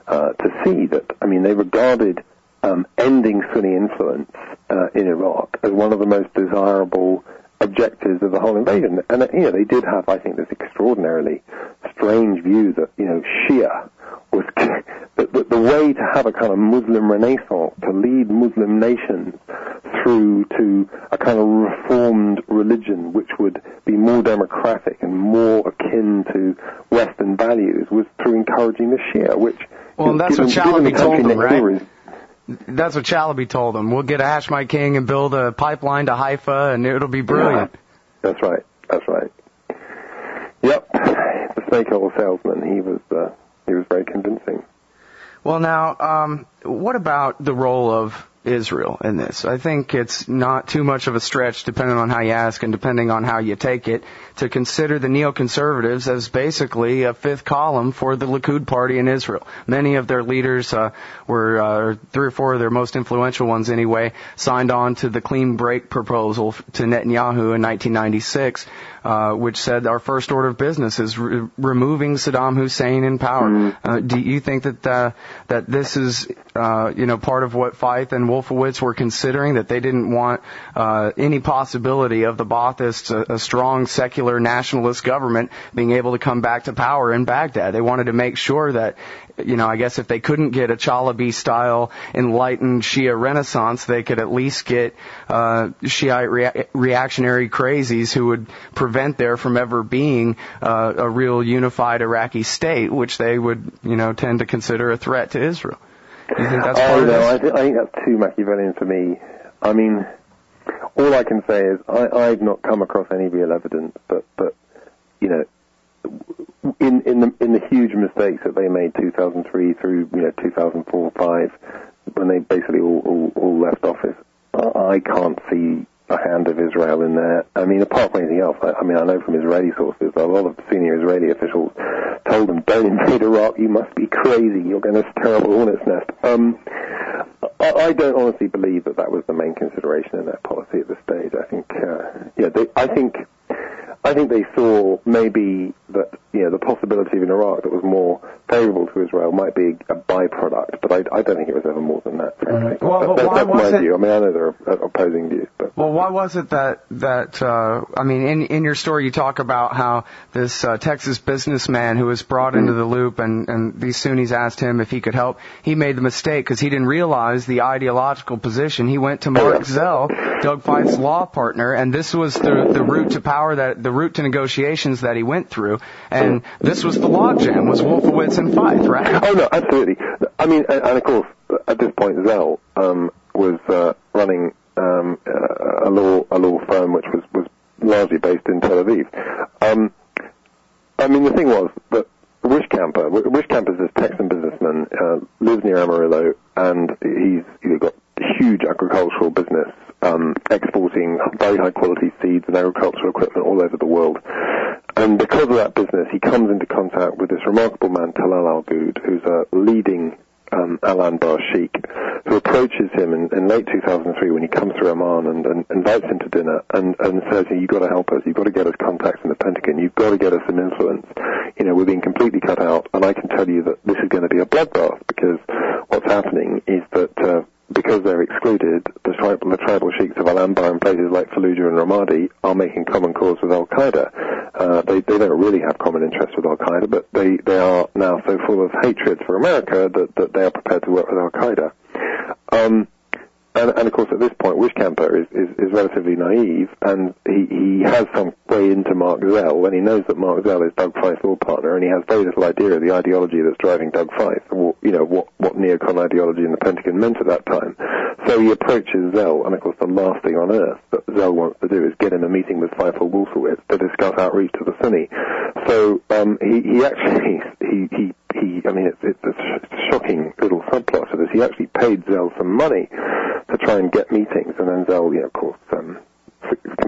uh, to see that, I mean, they regarded um, ending Sunni influence uh, in Iraq as one of the most desirable objectives of the whole invasion. And, uh, you know, they did have, I think, this extraordinarily strange view that, you know, Shia was the, the, the way to have a kind of Muslim renaissance, to lead Muslim nations through to a kind of reformed religion which would be more democratic and more akin to Western values, was through encouraging the Shia, which... Well, and that's given, what Chalabi told them, right? Is, That's what Chalabi told them. We'll get a Hashemite king and build a pipeline to Haifa, and it'll be brilliant. Yeah, that's right. That's right. Yep. The snake oil salesman, he was... Uh, He was very convincing. Well, now, um, what about the role of Israel in this? I think it's not too much of a stretch, depending on how you ask and depending on how you take it, to consider the neoconservatives as basically a fifth column for the Likud party in Israel. Many of their leaders uh, were, uh, three or four of their most influential ones anyway, signed on to the clean break proposal to Netanyahu in nineteen ninety-six, uh, which said our first order of business is re- removing Saddam Hussein in power. Mm-hmm. Uh, do you think that uh, that this is, uh, you know, part of what Feith and Wolfowitz were considering, that they didn't want uh, any possibility of the Baathists, a, a strong secular nationalist government, being able to come back to power in Baghdad? They wanted to make sure that, you know, I guess if they couldn't get a Chalabi-style enlightened Shia renaissance, they could at least get uh, Shiite rea- reactionary crazies who would prevent there from ever being uh, a real unified Iraqi state, which they would, you know, tend to consider a threat to Israel. Do you think that's part oh, of no, this? I, th- I think that's too Machiavellian for me. I mean, all I can say is I, I've not come across any real evidence, but, but you know, in in the in the huge mistakes that they made two thousand three through you know two thousand four five, when they basically all, all, all left office, I can't see a hand of Israel in there. I mean, apart from anything else, I, I mean, I know from Israeli sources a lot of senior Israeli officials told them, "Don't invade Iraq. You must be crazy. You're going to stir up a hornet's nest." Um, I, I don't honestly believe that that was the main consideration in their policy at this stage. I think, uh, yeah, they, I think. I think they saw maybe that, you know, the possibility of an Iraq that was more favourable to Israel might be a byproduct, but I, I don't think it was ever more than that, frankly. Mm-hmm. Well, that, but that, why that's was my it... view. I mean, I know there are opposing views, but... Well, why was it that, that uh, I mean, in, in your story you talk about how this uh, Texas businessman who was brought into the loop and, and these Sunnis asked him if he could help. He made the mistake because he didn't realize the ideological position. He went to Mark Zell, Doug Feith's law partner, and this was the, the route to power, that the route to negotiations that he went through, and this was the logjam, was Wolfowitz and Feith, right? Oh, no, absolutely. I mean, and, and of course, at this point, Zell um, was uh, running um, a law a law firm which was, was largely based in Tel Aviv. Um, I mean, the thing was that Wishkamper, Wishkamper is this Texan businessman, uh, lives near Amarillo, and he's you know, got huge agricultural business, um, exporting very high quality seeds and agricultural equipment all over the world. And because of that business, he comes into contact with this remarkable man, Talal Al-Ghoud, who's a leading um, Al-Anbar sheikh, who approaches him in, in late two thousand three when he comes through Amman and, and invites him to dinner and, and says, you've got to help us, you've got to get us contacts in the Pentagon, you've got to get us some influence. You know, we're being completely cut out, and I can tell you that this is going to be a bloodbath, because what's happening is that uh, because they're excluded, the tribal, the tribal sheiks of Al-Anbar and places like Fallujah and Ramadi are making common cause with Al-Qaeda. Uh, they, they don't really have common interests with Al-Qaeda, but they, they are now so full of hatred for America that, that they are prepared to work with Al-Qaeda. Um, and, and of course, at this point, Wishkamper is, is, is relatively naive, and he, he has some way into Mark Zell, and he knows that Mark Zell is Doug Feith's law partner, and he has very little idea of the ideology that's driving Doug Feith, or, you know, what, what neocon ideology in the Pentagon meant at that time. So he approaches Zell, and of course the last thing on earth that Zell wants to do is get him a meeting with Feith or Wolfowitz to discuss outreach to the Sunni. So um, he, he actually, he, he, he, I mean, it's, it's a shocking little subplot to this. He actually paid Zell some money to try and get meetings, and then Zell, you know, of course, um,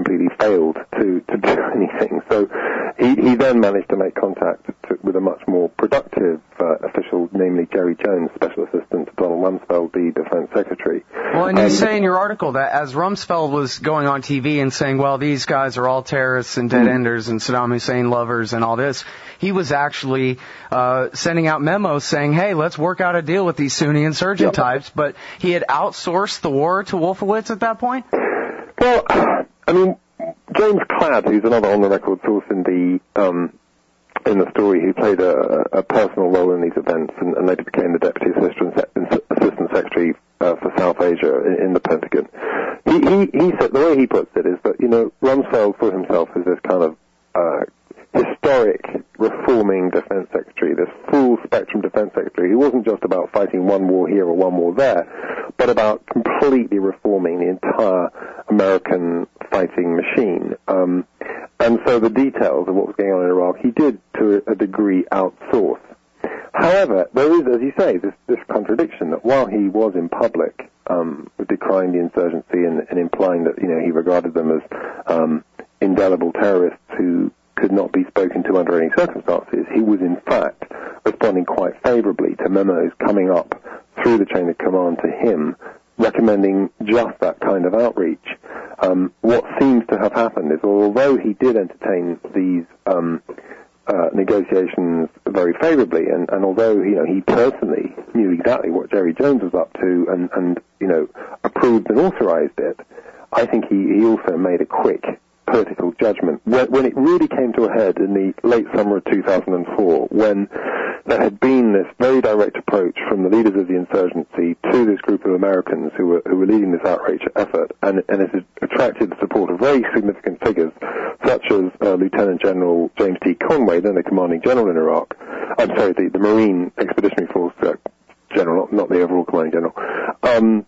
completely failed to, to do anything. So he, he then managed to make contact to, with a much more productive uh, official, namely Jerry Jones, Special Assistant to Donald Rumsfeld, the Defense Secretary. Well, and you um, say in your article that as Rumsfeld was going on T V and saying, well, these guys are all terrorists and dead-enders and Saddam Hussein lovers and all this, he was actually uh, sending out memos saying, hey, let's work out a deal with these Sunni insurgent yeah. types, but he had outsourced the war to Wolfowitz at that point? Well, I mean, James Cladd, who's another on-the-record source in the um, in the story, who played a, a personal role in these events and, and later became the Deputy Assistant, Assistant Secretary uh, for South Asia in, in the Pentagon. He, he, he said, the way he puts it is that, you know, Rumsfeld saw himself as this kind of uh, historic reforming defense secretary, this full spectrum defense secretary who wasn't just about fighting one war here or one war there, but about completely reforming the entire American fighting machine. Um, and so the details of what was going on in Iraq, he did to a degree outsource. However, there is, as you say, this, this contradiction that while he was in public um, decrying the insurgency and, and implying that, you know, he regarded them as um, indelible terrorists who could not be spoken to under any circumstances, he was in fact responding quite favorably to memos coming up through the chain of command to him, recommending just that kind of outreach. Um, what seems to have happened is, although he did entertain these um, uh, negotiations very favorably, and, and although you know he personally knew exactly what Jerry Jones was up to, and, and you know approved and authorized it, I think he, he also made a quick political judgment. When, when it really came to a head in the late summer of two thousand four, when there had been this very direct approach from the leaders of the insurgency to this group of Americans who were who were leading this outreach effort, and, and it had attracted the support of very significant figures, such as uh, Lieutenant General James T. Conway, then the commanding general in Iraq. I'm sorry, the, the Marine Expeditionary Force uh, general, not, not the overall commanding general. Um,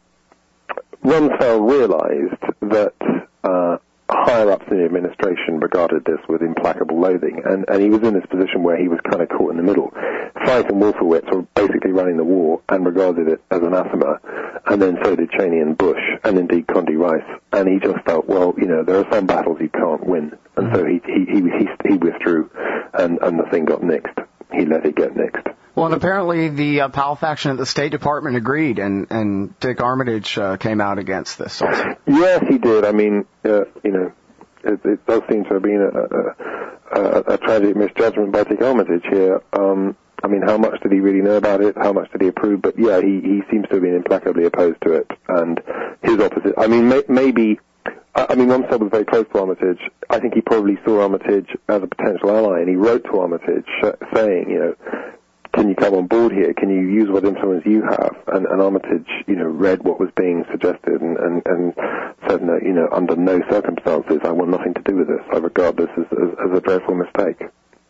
Rumsfeld realized that uh, higher-ups in the administration regarded this with implacable loathing, and, and he was in this position where he was kind of caught in the middle. Feith and Wolfowitz were basically running the war and regarded it as anathema, and then so did Cheney and Bush, and indeed Condi Rice. And he just felt, well, you know, there are some battles you can't win, and so he he he, he, he withdrew, and, and the thing got nixed. He let it get nixed. Well, and apparently the uh, Powell faction at the State Department agreed, and, and Dick Armitage uh, came out against this also. Yes, he did. I mean, uh, you know, it, it does seem to have been a, a, a, a tragic misjudgment by Dick Armitage here. Um, I mean, how much did he really know about it? How much did he approve? But yeah, he, he seems to have been implacably opposed to it. And his opposite, I mean, may, maybe, I mean, Rumsfeld was very close to Armitage. I think he probably saw Armitage as a potential ally, and he wrote to Armitage saying, you know, can you come on board here? Can you use what influence you have? And, and Armitage, you know, read what was being suggested and, and, and said, no, you know, under no circumstances, I want nothing to do with this. I regard this as, as, as a dreadful mistake.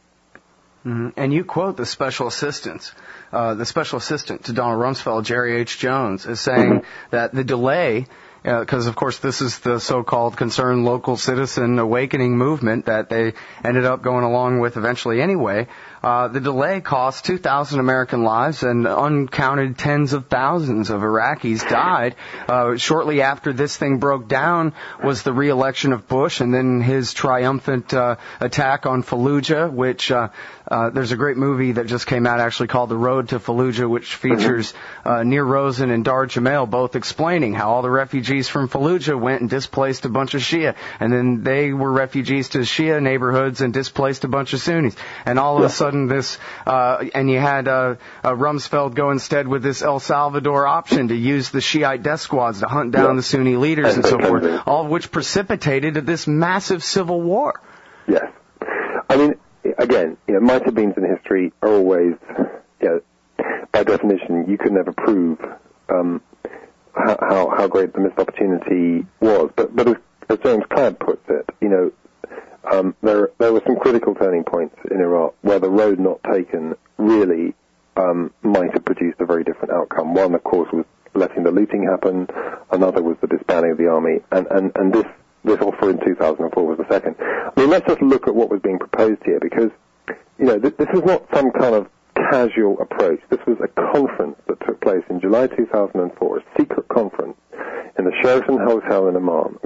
Mm-hmm. And you quote the special assistants, uh, the special assistant to Donald Rumsfeld, Jerry H. Jones, as saying mm-hmm. that the delay, because, uh, of course, this is the so-called concerned local citizen awakening movement that they ended up going along with eventually anyway. Uh, the delay cost two thousand American lives, and uncounted tens of thousands of Iraqis died. Uh, shortly after this thing broke down was the re-election of Bush, and then his triumphant uh, attack on Fallujah, which uh, uh, there's a great movie that just came out actually called The Road to Fallujah, which features uh, Nir Rosen and Dar Jamel both explaining how all the refugees from Fallujah went and displaced a bunch of Shia, and then they were refugees to Shia neighborhoods and displaced a bunch of Sunnis, and all of a sudden this, uh, and you had uh, uh, Rumsfeld go instead with this El Salvador option to use the Shiite death squads to hunt down yeah. the Sunni leaders and, and so forth, all of which precipitated this massive civil war. Yes. I mean, again, you know, might have beens in history are always, you know, by definition, you could never prove um, how, how, how great the missed opportunity was. But, but as, as James Cladd puts it, you know, Um, there, there were some critical turning points in Iraq where the road not taken really um, might have produced a very different outcome. One, of course, was letting the looting happen. Another was the disbanding of the army. And, and, and this, this offer in two thousand four was the second. I mean, let's just look at what was being proposed here, because, you know, th- this was not some kind of casual approach. This was a conference that took place in July two thousand four, a secret conference in the Sheraton Hotel in Amman with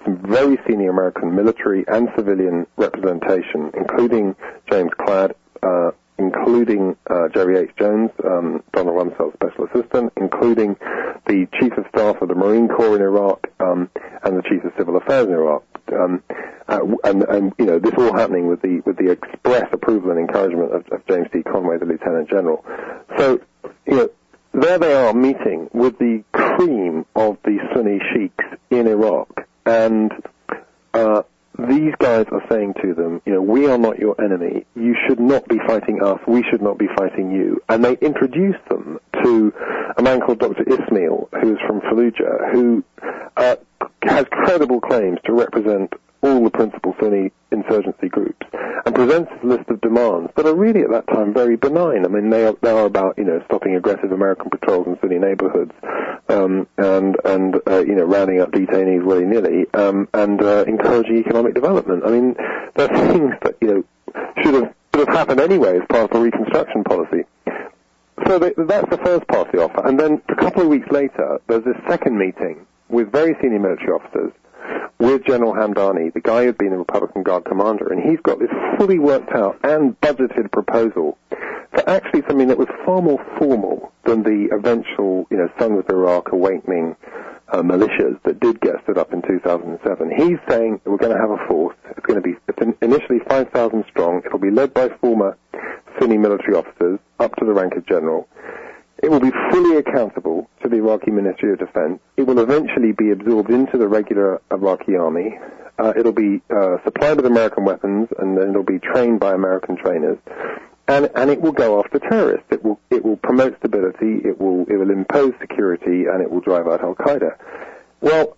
some very senior American military and civilian representation, including James Cladd, uh, including uh, Jerry H. Jones, um, Donald Rumsfeld's special assistant, including the Chief of Staff of the Marine Corps in Iraq, um, and the Chief of Civil Affairs in Iraq. Um, uh, and, and, you know, this all happening with the with the express approval and encouragement of, of James T. Conway, the Lieutenant General. So, you know, there they are meeting with the cream of the Sunni sheiks in Iraq, and uh, these guys are saying to them, you know, we are not your enemy. You should not be fighting us. We should not be fighting you. And they introduce them to a man called Doctor Ismail, who is from Fallujah, who uh, has credible claims to represent all the principal Sunni insurgency groups, and presents a list of demands that are really at that time very benign. I mean, they are, they are about, you know, stopping aggressive American patrols in Sunni neighborhoods, um, and, and uh, you know, rounding up detainees willy-nilly, um, and uh, encouraging economic development. I mean, they're things that, you know, should have, should have happened anyway as part of the Reconstruction policy. So they, that's the first part of the offer. And then a couple of weeks later, there's this second meeting with very senior military officers, with General Hamdani, the guy who'd been a Republican Guard commander, and he's got this fully worked out and budgeted proposal for actually something that was far more formal than the eventual, you know, Sons of Iraq awakening uh, militias that did get stood up in two thousand seven. He's saying we're going to have a force. It's going to be it's initially five thousand strong. It'll be led by former Sunni military officers up to the rank of general. It will be fully accountable to the Iraqi Ministry of Defense. It will eventually be absorbed into the regular Iraqi army. Uh, it'll be uh, supplied with American weapons, and then it'll be trained by American trainers. And, and it will go after terrorists. It will it will promote stability. It will it will impose security, and it will drive out Al Qaeda. Well,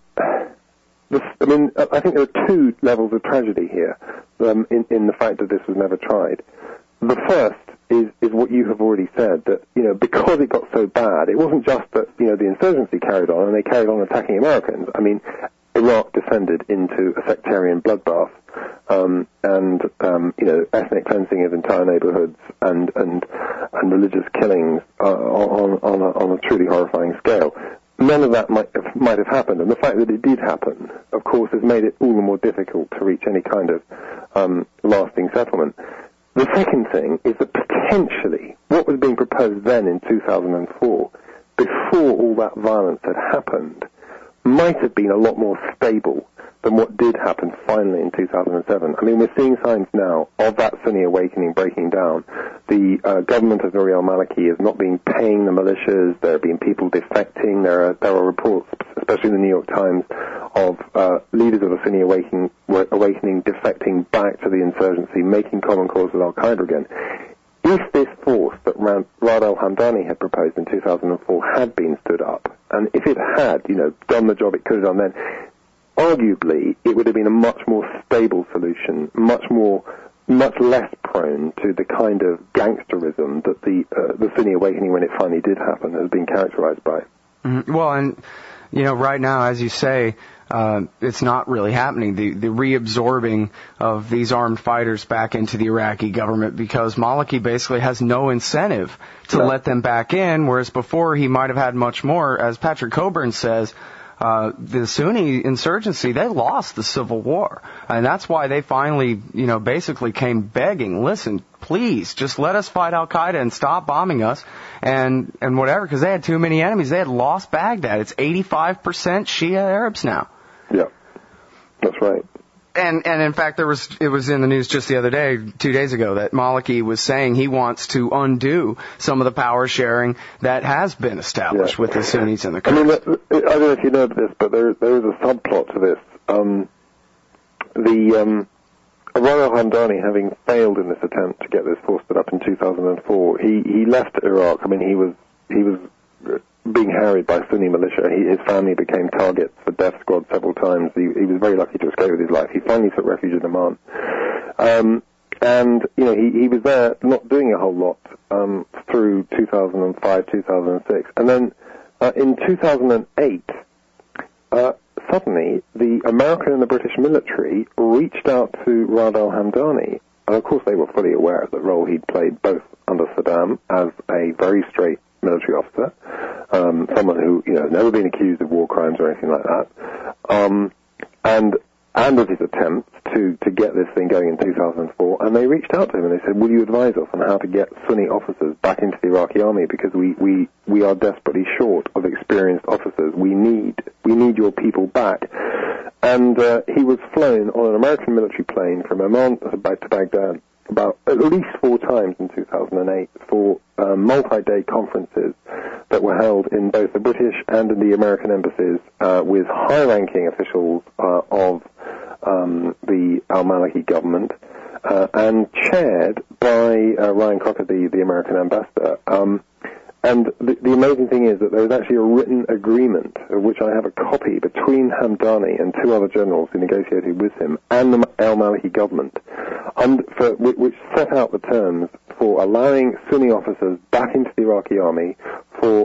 this, I mean, I think there are two levels of tragedy here um, in in the fact that this was never tried. The first is, is what you have already said, that, you know, because it got so bad, it wasn't just that, you know, the insurgency carried on and they carried on attacking Americans. I mean, Iraq descended into a sectarian bloodbath, um, and, um, you know, ethnic cleansing of entire neighborhoods and, and, and religious killings uh, on, on, a, on a truly horrifying scale. None of that might have, might have happened, and the fact that it did happen, of course, has made it all the more difficult to reach any kind of um, lasting settlement. The second thing is that potentially what was being proposed then in two thousand four, before all that violence had happened, might have been a lot more stable than what did happen finally in two thousand seven. I mean, we're seeing signs now of that Sunni awakening breaking down. The uh, government of Nouri al-Maliki has not been paying the militias. There have been people defecting. There are, there are reports, especially in the New York Times, of uh, leaders of the Sunni awakening, awakening defecting back to the insurgency, making common cause with Al-Qaeda again. If this force that Rad al-Hamdani had proposed in two thousand four had been stood up, and if it had, you know, done the job it could have done then, arguably it would have been a much more stable solution, much more, much less prone to the kind of gangsterism that the uh, the Sunni awakening, when it finally did happen, has been characterized by. Mm-hmm. Well, and you know, right now, as you say, uh, it's not really happening. The the reabsorbing of these armed fighters back into the Iraqi government, because Maliki basically has no incentive to no. let them back in, whereas before he might have had much more. As Patrick Coburn says, Uh, the Sunni insurgency, they lost the Civil War. And that's why they finally, you know, basically came begging, listen, please, just let us fight Al-Qaeda and stop bombing us and, and whatever, because they had too many enemies. They had lost Baghdad. It's eighty-five percent Shia Arabs now. Yeah, that's right. And, and in fact, there was, it was in the news just the other day, two days ago, that Maliki was saying he wants to undo some of the power sharing that has been established yeah. with the Sunnis and the Kurds. I mean, I don't know if you know this, but there, there is a subplot to this. Um, the, um, Rad al-Hamdani, having failed in this attempt to get this force stood up in two thousand four, he, he left Iraq. I mean, he was, he was being harried by Sunni militia. He, his family became targets for death squad several times. He, he was very lucky to escape with his life. He finally took refuge in Amman. Um, and, you know, he, he was there not doing a whole lot um, through two thousand five, two thousand six. And then uh, in two thousand eight, uh, suddenly the American and the British military reached out to Rad al-Hamdani. And, of course, they were fully aware of the role he'd played both under Saddam as a very straight military officer, um, someone who, you know, never been accused of war crimes or anything like that, um, and and of his attempts to, to get this thing going in two thousand four, and they reached out to him and they said, will you advise us on how to get Sunni officers back into the Iraqi army, because we, we, we are desperately short of experienced officers. We need we need your people back. And uh, he was flown on an American military plane from Oman back to Baghdad about at least four times in two thousand eight for uh, multi-day conferences that were held in both the British and in the American embassies uh, with high-ranking officials uh, of um, the al-Maliki government uh, and chaired by uh, Ryan Crocker, the, the American ambassador. Um, and the, the amazing thing is that there was actually a written agreement, of which I have a copy, between Hamdani and two other generals who negotiated with him and the al-Maliki government, and for, which set out the terms for allowing Sunni officers back into the Iraqi army, for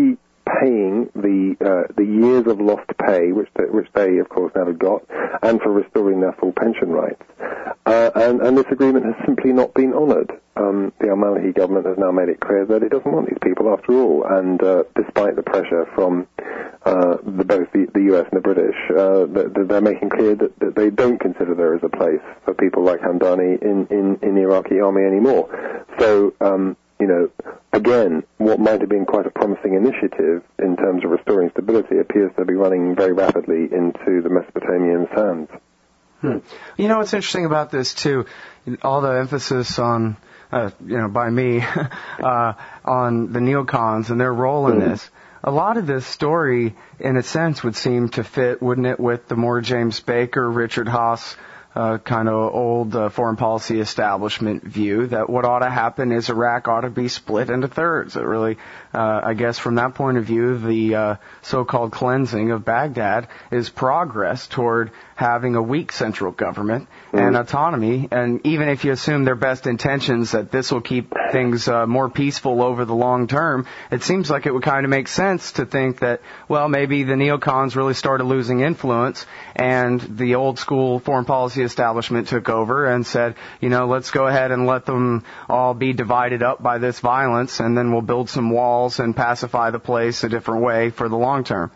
repaying the uh, the years of lost pay, which they, which they, of course, never got, and for restoring their full pension rights. Uh, and, and this agreement has simply not been honoured. Um, the al-Maliki government has now made it clear that it doesn't want these people after all, and uh, despite the pressure from uh, the, both the, the U S and the British, uh, that, they're making clear that, that they don't consider there is a place for people like Hamdani in, in, in the Iraqi army anymore. So, um, you know, again, what might have been quite a promising initiative in terms of restoring stability appears to be running very rapidly into the Mesopotamian sands. Hmm. You know what's interesting about this, too, all the emphasis on, uh, you know, by me, uh, on the neocons and their role in mm. this. A lot of this story, in a sense, would seem to fit, wouldn't it, with the more James Baker, Richard Haas, uh, kind of old uh, foreign policy establishment view that what ought to happen is Iraq ought to be split into thirds. It really, uh, I guess from that point of view, the uh, so-called cleansing of Baghdad is progress toward having a weak central government mm. and autonomy. And even if you assume their best intentions that this will keep things uh, more peaceful over the long term, it seems like it would kind of make sense to think that, well, maybe the neocons really started losing influence and the old school foreign policy establishment took over and said, you know, let's go ahead and let them all be divided up by this violence, and then we'll build some walls and pacify the place a different way for the long term.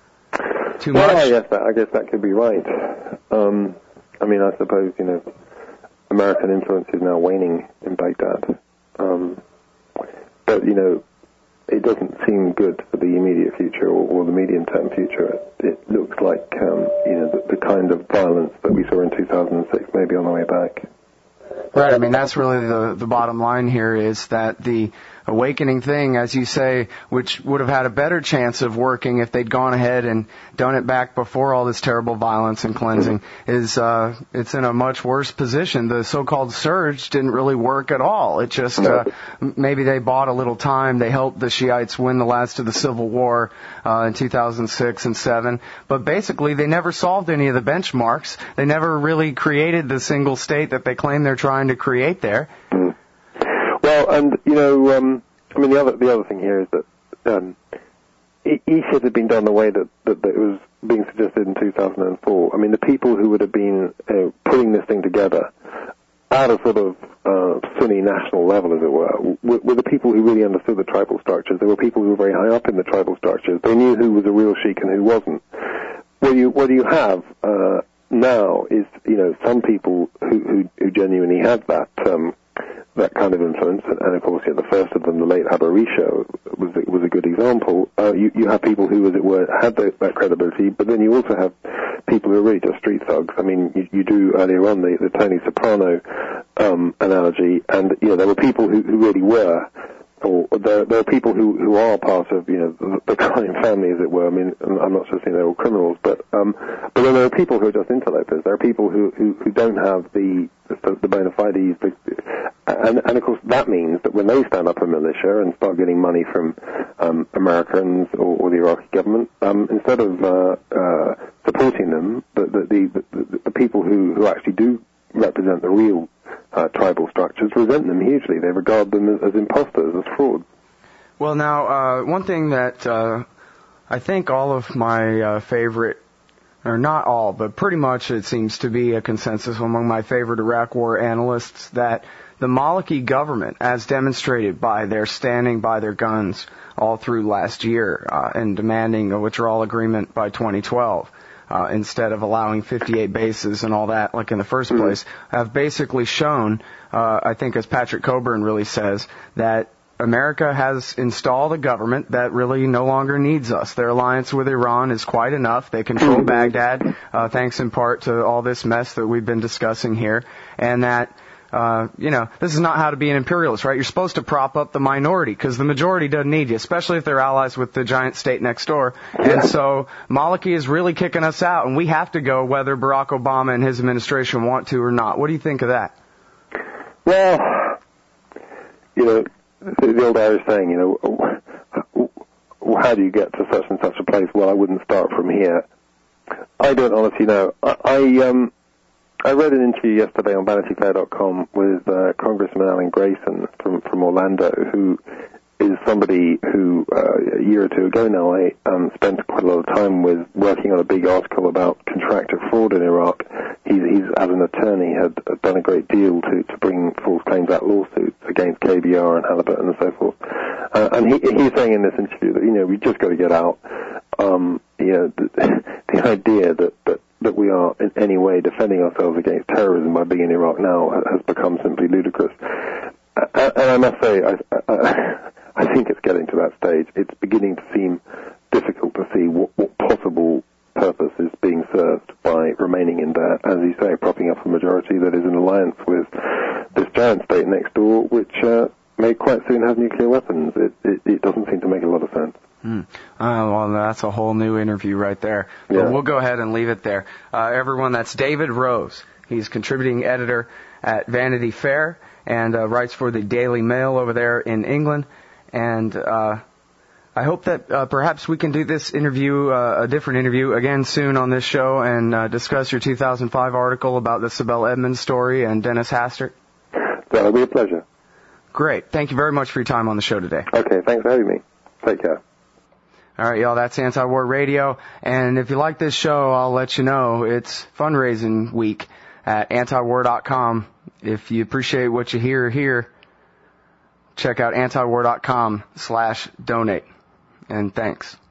Too well, much? I guess that, I guess that could be right. Um, I mean, I suppose, you know, American influence is now waning in Baghdad. Um, but, you know, it doesn't seem good for the immediate future or, or the medium-term future. It, it looks like, um, you know, the, the kind of violence that we saw in two thousand six may be on the way back. Right. I mean, that's really the the bottom line here, is that the awakening thing, as you say, which would have had a better chance of working if they'd gone ahead and done it back before all this terrible violence and cleansing, is uh, it's in a much worse position. The so-called surge didn't really work at all. It just, uh, maybe they bought a little time. They helped the Shiites win the last of the civil war uh, in two thousand six and seven. But basically, they never solved any of the benchmarks. They never really created the single state that they claim they're trying to create there. Mm. Well, and, you know, um, I mean, the other the other thing here is that um, if it had been done the way that, that, that it was being suggested in two thousand four, I mean, the people who would have been uh, putting this thing together at a sort of uh, Sunni national level, as it were, were, were the people who really understood the tribal structures. There were people who were very high up in the tribal structures. They knew who was a real sheikh and who wasn't. What you, what you have uh, now is, you know, some people who, who, who genuinely have that um, that kind of influence, and of course, you know, the first of them, the late Habarisha, was was a good example. Uh, you, you have people who, as it were, had the, that credibility, but then you also have people who are really just street thugs. I mean, you, you do earlier on the, the Tony Soprano um, analogy, and you know, there were people who, who really were, or there, there are people who, who are part of, you know, the, the crime family, as it were. I mean, I'm not just saying they're all criminals, but um, but then there are people who are just interlopers. There are people who, who, who don't have the the, the bona fides, the, and, and of course that means that when they stand up a militia and start getting money from um, Americans or, or the Iraqi government, um, instead of uh, uh, supporting them, the the, the, the, the people who, who actually do represent the real Uh, tribal structures resent them hugely. They regard them as, as imposters, as frauds. Well, now, uh, one thing that uh, I think all of my uh, favorite, or not all, but pretty much it seems to be a consensus among my favorite Iraq War analysts, that the Maliki government, as demonstrated by their standing by their guns all through last year uh, and demanding a withdrawal agreement by twenty twelve, uh, instead of allowing fifty-eight bases and all that, like in the first Mm-hmm. place, have basically shown, uh, I think as Patrick Coburn really says, that America has installed a government that really no longer needs us. Their alliance with Iran is quite enough. They control Baghdad, uh, thanks in part to all this mess that we've been discussing here. And that, uh, you know, this is not how to be an imperialist, right? You're supposed to prop up the minority because the majority doesn't need you, especially if they're allies with the giant state next door. And so Maliki is really kicking us out, and we have to go whether Barack Obama and his administration want to or not. What do you think of that? Well, you know, the old Irish saying, you know, how do you get to such and such a place? Well, I wouldn't start from here. I don't honestly know. I, I um I read an interview yesterday on Vanity Fair dot com with uh, Congressman Alan Grayson from from Orlando, who is somebody who uh, a year or two ago now I um, spent quite a lot of time with working on a big article about contractor fraud in Iraq. He's, he's as an attorney had done a great deal to, to bring False Claims Act lawsuits against K B R and Halliburton and so forth. Uh, and he, he's saying in this interview that, you know, we just got to get out. Um, you know, the, the idea that, that that we are in any way defending ourselves against terrorism by being in Iraq now has become simply ludicrous. Uh, and I must say, I, I, I think it's getting to that stage. It's beginning to seem difficult to see what, what possible purpose is being served by remaining in there, as you say, propping up a majority that is in alliance with this giant state next door, which uh, may quite soon have nuclear weapons. It, it, it doesn't seem to make a lot of sense. Hmm. Uh, well, that's a whole new interview right there. But Yeah. we'll go ahead and leave it there. Uh, everyone, that's David Rose. He's contributing editor at Vanity Fair and uh, writes for the Daily Mail over there in England. And uh, I hope that uh, perhaps we can do this interview, uh, a different interview, again soon on this show and uh, discuss your two thousand five article about the Sibel Edmonds story and Dennis Hastert. That'll be a pleasure. Great. Thank you very much for your time on the show today. Okay, thanks for having me. Take care. All right, y'all, that's Anti-War Radio. And if you like this show, I'll let you know it's fundraising week at anti war dot com. If you appreciate what you hear here, check out anti war dot com slash donate. And thanks.